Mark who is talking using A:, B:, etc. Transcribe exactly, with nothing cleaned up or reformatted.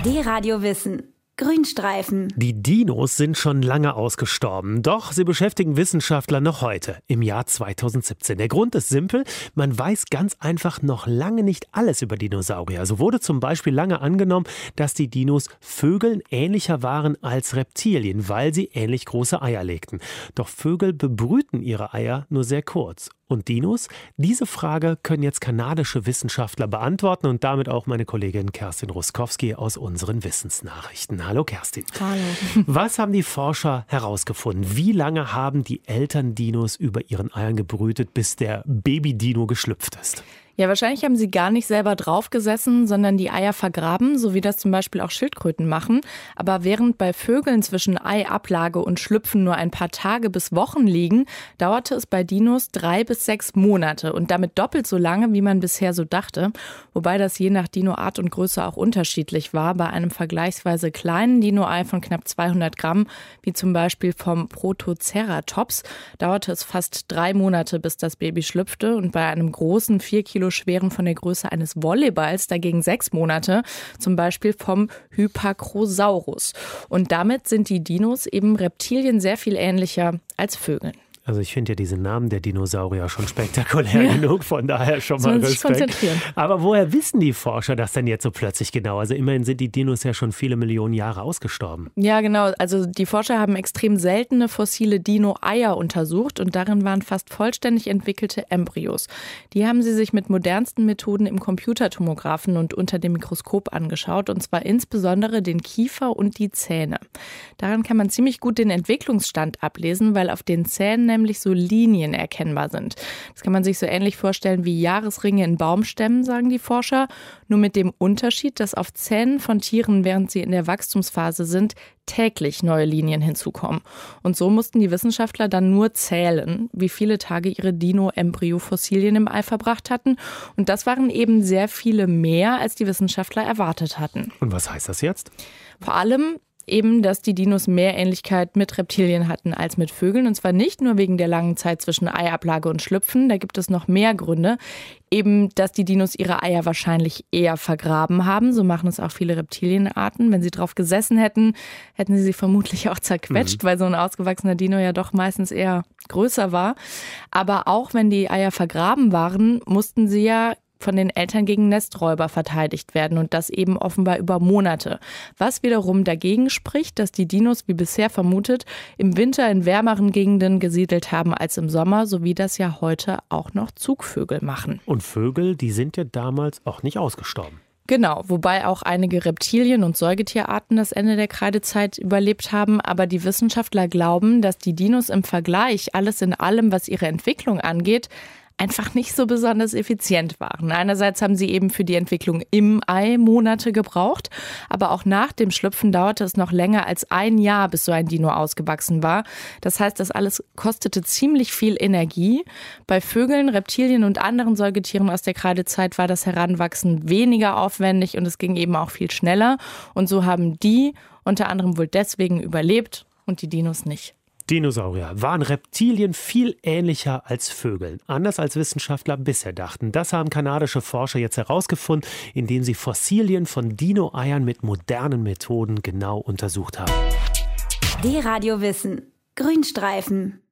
A: D-Radio Wissen. Grünstreifen.
B: Die Dinos sind schon lange ausgestorben, doch sie beschäftigen Wissenschaftler noch heute, im Jahr zweitausendsiebzehn. Der Grund ist simpel, man weiß ganz einfach noch lange nicht alles über Dinosaurier. So wurde zum Beispiel lange angenommen, dass die Dinos Vögeln ähnlicher waren als Reptilien, weil sie ähnlich große Eier legten. Doch Vögel bebrüten ihre Eier nur sehr kurz. Und Dinos? Diese Frage können jetzt kanadische Wissenschaftler beantworten und damit auch meine Kollegin Kerstin Ruskowski aus unseren Wissensnachrichten. Hallo Kerstin.
C: Hallo.
B: Was haben die Forscher herausgefunden? Wie lange haben die Eltern-Dinos über ihren Eiern gebrütet, bis der Baby-Dino geschlüpft ist?
C: Ja, wahrscheinlich haben sie gar nicht selber draufgesessen, sondern die Eier vergraben, so wie das zum Beispiel auch Schildkröten machen. Aber während bei Vögeln zwischen Eiablage und Schlüpfen nur ein paar Tage bis Wochen liegen, dauerte es bei Dinos drei bis sechs Monate und damit doppelt so lange, wie man bisher so dachte. Wobei das je nach Dinoart und Größe auch unterschiedlich war. Bei einem vergleichsweise kleinen Dino-Ei von knapp zweihundert Gramm, wie zum Beispiel vom Protoceratops, dauerte es fast drei Monate, bis das Baby schlüpfte. Und bei einem großen, vier Kilo schweren von der Größe eines Volleyballs dagegen sechs Monate, zum Beispiel vom Hypacrosaurus. Und damit sind die Dinos eben Reptilien sehr viel ähnlicher als Vögeln.
B: Also ich finde ja diese Namen der Dinosaurier schon spektakulär ja. genug, von daher schon mal
C: Respekt. Konzentrieren.
B: Aber woher wissen die Forscher das denn jetzt so plötzlich genau? Also immerhin sind die Dinos ja schon viele Millionen Jahre ausgestorben.
C: Ja, genau. Also die Forscher haben extrem seltene fossile Dino-Eier untersucht und darin waren fast vollständig entwickelte Embryos. Die haben sie sich mit modernsten Methoden im Computertomographen und unter dem Mikroskop angeschaut, und zwar insbesondere den Kiefer und die Zähne. Daran kann man ziemlich gut den Entwicklungsstand ablesen, weil auf den Zähnen nämlich so Linien erkennbar sind. Das kann man sich so ähnlich vorstellen wie Jahresringe in Baumstämmen, sagen die Forscher. Nur mit dem Unterschied, dass auf Zähnen von Tieren, während sie in der Wachstumsphase sind, täglich neue Linien hinzukommen. Und so mussten die Wissenschaftler dann nur zählen, wie viele Tage ihre Dino-Embryo-Fossilien im Ei verbracht hatten. Und das waren eben sehr viele mehr, als die Wissenschaftler erwartet hatten.
B: Und was heißt das jetzt?
C: Vor allem eben, dass die Dinos mehr Ähnlichkeit mit Reptilien hatten als mit Vögeln. Und zwar nicht nur wegen der langen Zeit zwischen Eiablage und Schlüpfen. Da gibt es noch mehr Gründe. Eben, dass die Dinos ihre Eier wahrscheinlich eher vergraben haben. So machen es auch viele Reptilienarten. Wenn sie drauf gesessen hätten, hätten sie sie vermutlich auch zerquetscht, mhm. weil so ein ausgewachsener Dino ja doch meistens eher größer war. Aber auch wenn die Eier vergraben waren, mussten sie ja von den Eltern gegen Nesträuber verteidigt werden, und das eben offenbar über Monate. Was wiederum dagegen spricht, dass die Dinos, wie bisher vermutet, im Winter in wärmeren Gegenden gesiedelt haben als im Sommer, so wie das ja heute auch noch Zugvögel machen.
B: Und Vögel, die sind ja damals auch nicht ausgestorben.
C: Genau, wobei auch einige Reptilien- und Säugetierarten das Ende der Kreidezeit überlebt haben. Aber die Wissenschaftler glauben, dass die Dinos im Vergleich, alles in allem, was ihre Entwicklung angeht, einfach nicht so besonders effizient waren. Einerseits haben sie eben für die Entwicklung im Ei Monate gebraucht, aber auch nach dem Schlüpfen dauerte es noch länger als ein Jahr, bis so ein Dino ausgewachsen war. Das heißt, das alles kostete ziemlich viel Energie. Bei Vögeln, Reptilien und anderen Säugetieren aus der Kreidezeit war das Heranwachsen weniger aufwendig und es ging eben auch viel schneller. Und so haben die unter anderem wohl deswegen überlebt und die Dinos nicht.
B: Dinosaurier waren Reptilien viel ähnlicher als Vögeln. Anders als Wissenschaftler bisher dachten. Das haben kanadische Forscher jetzt herausgefunden, indem sie Fossilien von Dino-Eiern mit modernen Methoden genau untersucht haben.
A: D-Radio Wissen. Grünstreifen.